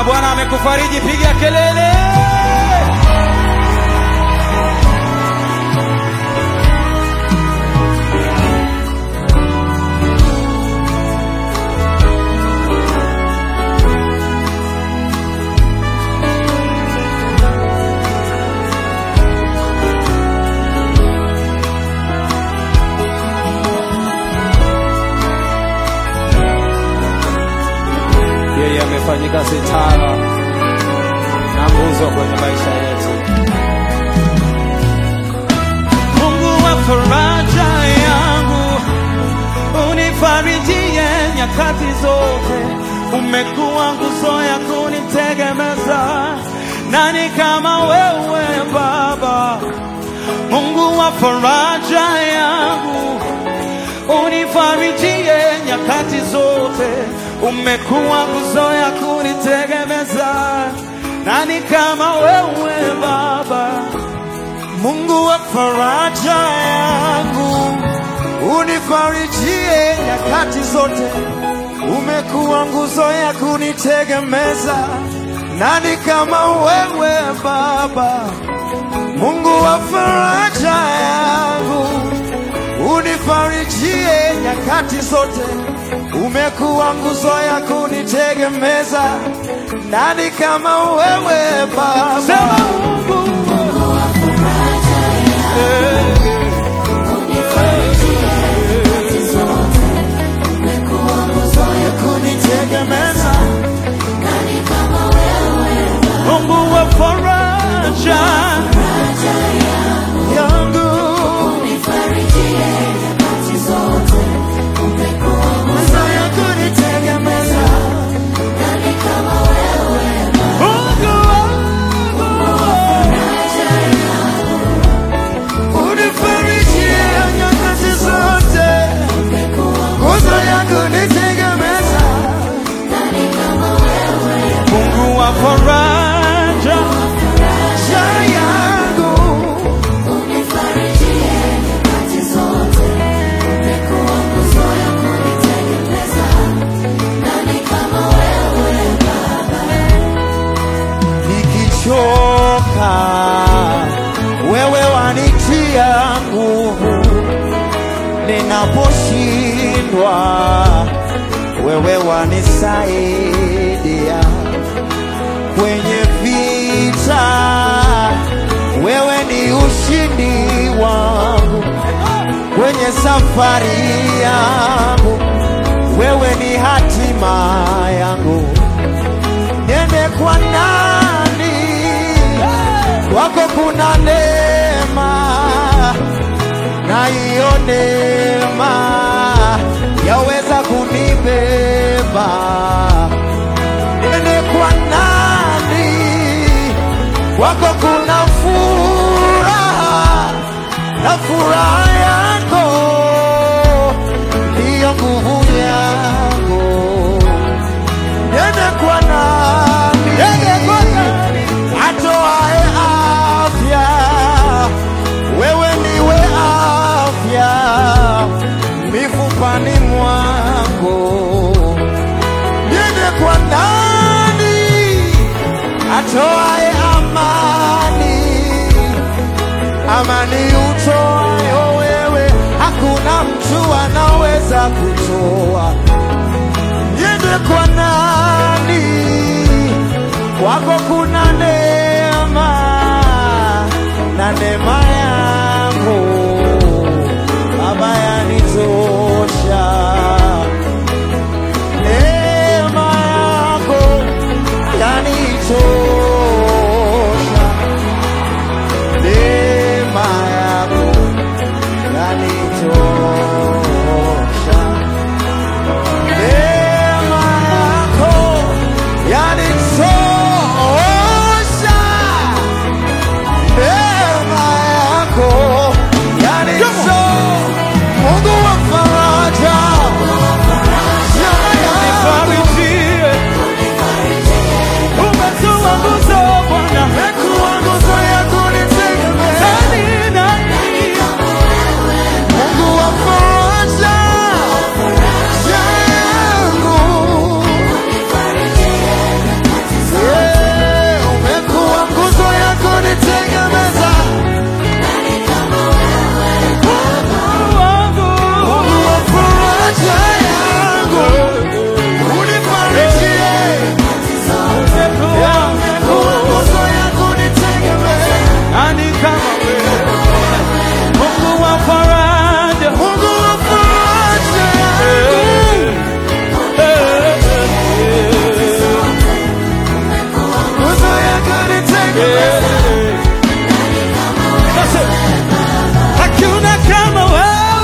Bwana amekufariji, piga kelele. Yeye amefanyika sitara na nguzo kwenye maisha yetu. Mungu wa faraja yangu, unifarijie nyakati zote. Umekuwa nguzo ya kunitegemeza, nani kama wewe Baba? Mungu wa faraja yangu, unifarijie nyakati zote. Umekuwa nguzo ya kunitegemeza, nani kama wewe Baba? Mungu wa faraja yangu, unifarijie nyakati zote. Umekuwa nguzo ya kunitegemeza, nani kama wewe Baba? Mungu wa faraja yangu, unifarijie nyakati zote. Umekuwa nguzo ya kunitegemeza, nani kama wewe Baba? Sema Mungu wa faraja yangu, unifarijie nyakati zote. Umekuwa nguzo ya kunitegemeza, nani kama wewe Baba? Mungu wa faraja yangu, unifarijie nyakati zote. Umekuwa nguzo ya kunitegemeza, nani kama wewe Baba? Mungu wa faraja yangu, unifarijie nyakati zote. umekuwa Nguzo ya kunitegemeza, nani kama wewe Baba? Mungu wa faraja yangu, unifarijie nyakati zote. Umekuwa nguzo ya kunitegemeza, nani kama wewe Baba? nikichoka wewe wanitia nguvu, ninaposhindwa wewe wanisaidia. Kwenye vita wewe ni ushindi wangu, kwenye safari yangu wewe ni hatima yangu. Niende kwa nani? Kwako kuna neema, na hiyo neema yaweza kunibeba. Niende kwa nani? Kwako kuna furaha, na furaha yako ndiyo nguvu yangu. Niende kwa nani? Atoae afya, wewe niwe afya mifupani mwangu. Niende kwa nani? Atoae amani, amani utoayo wewe, hakuna mtu anaweza kutoa. Niende kwa nani? Kwako kuna neema, na neema yako Baba yanitosha. Neema yako yanitosha, neema yako yanitosha, neema yako yanitosha, neema yako yanitosha. Mungu wa faraja, unifarijie, umekuwa nguzo Bwana, umekuwa nguzo ya kunitegemeza. Mungu wa faraja yangu, Hakuna kama wewe.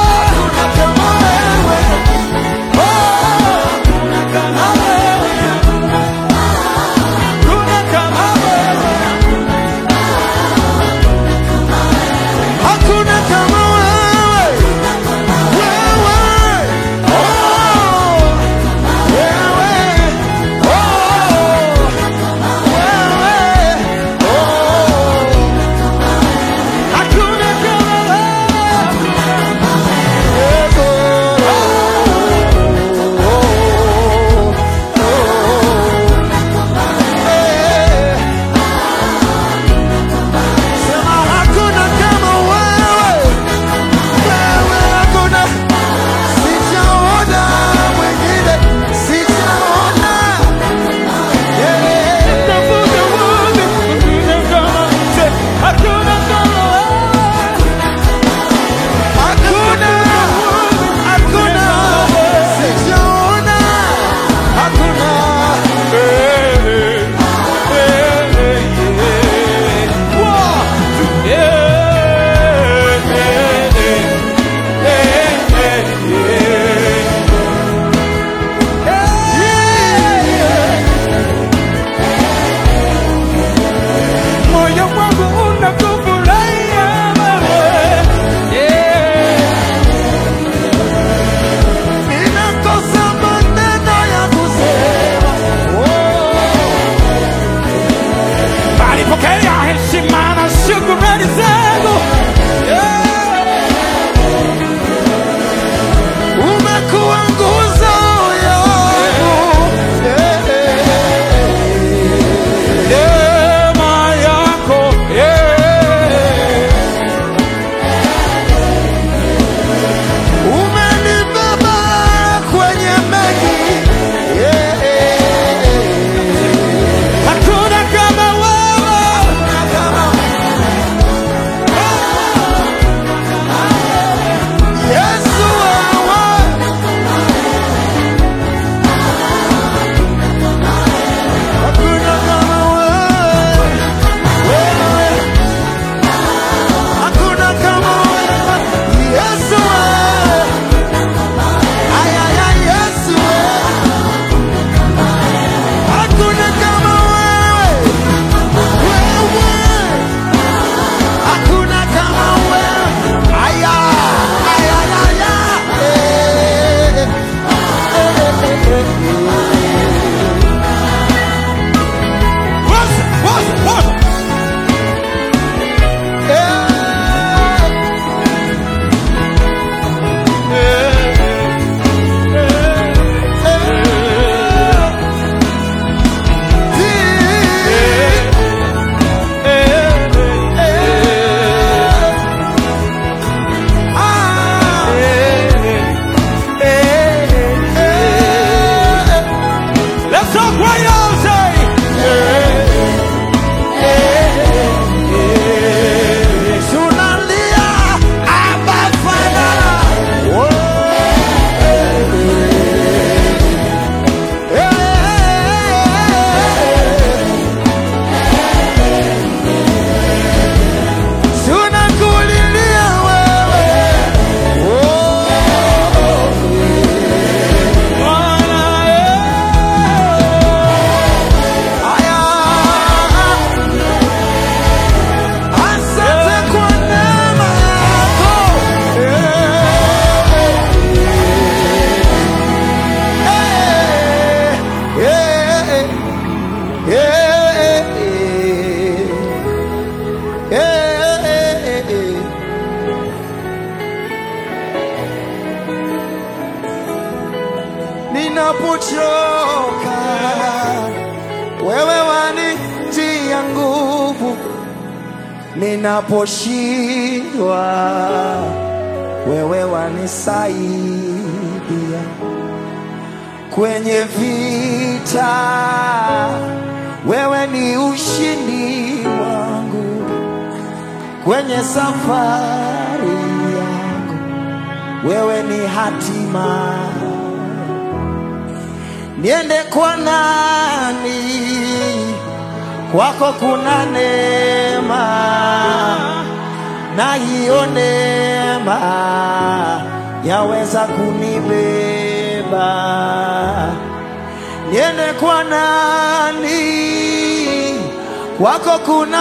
ninapochoka, wewe wanitia nguvu. Ninaposhindwa, wewe wanisaidia. Kwenye vita, wewe ni ushindi wangu. Kwenye safari yangu, wewe ni hatima. Niende kwa nani kwako kuna neema, na hiyo neema yaweza kunibeba. Niende kwa nani? Kwako kuna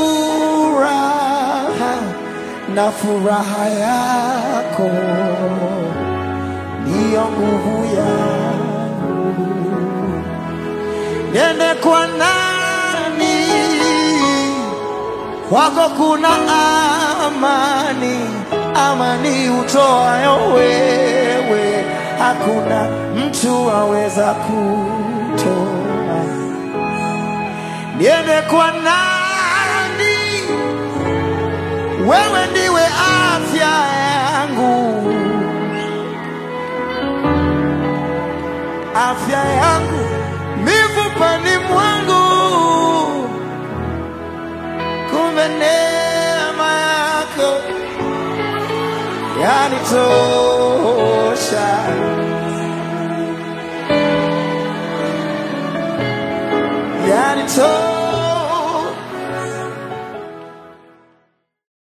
furaha, na furaha yako ndiyo nguvu yangu. Niende kwa nani? Kwako kuna amani, amani utoayo wewe, hakuna mtu aweza kutoa. Niende kwa nani? Wewe ndiwe afya yangu, afya yangu mifupani mwangu. Kumbe neema yako yanitosha, yanitosha.